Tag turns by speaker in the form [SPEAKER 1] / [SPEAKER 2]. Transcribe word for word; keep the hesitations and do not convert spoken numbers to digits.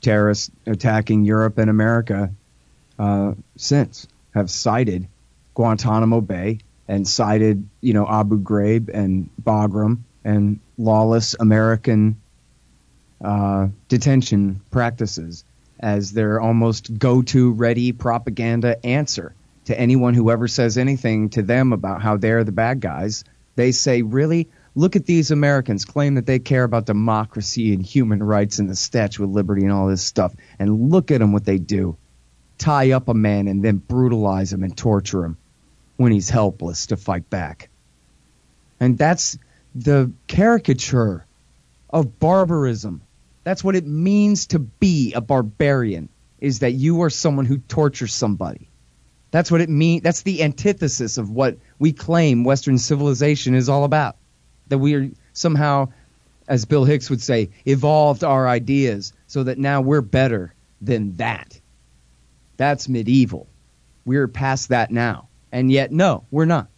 [SPEAKER 1] terrorists attacking Europe and America uh, since have cited Guantanamo Bay and cited, you know, Abu Ghraib and Bagram and lawless American uh, detention practices as their almost go-to ready propaganda answer to anyone who ever says anything to them about how they're the bad guys. They say, really? Look at these Americans claim that they care about democracy and human rights and the Statue of Liberty and all this stuff. And look at them, what they do. Tie up a man and then brutalize him and torture him when he's helpless to fight back. And that's the caricature of barbarism. That's what it means to be a barbarian, is that you are someone who tortures somebody. That's what it means. That's the antithesis of what we claim Western civilization is all about. That we are somehow, as Bill Hicks would say, evolved our ideas so that now we're better than that. That's medieval. We're past that now. And yet, no, we're not.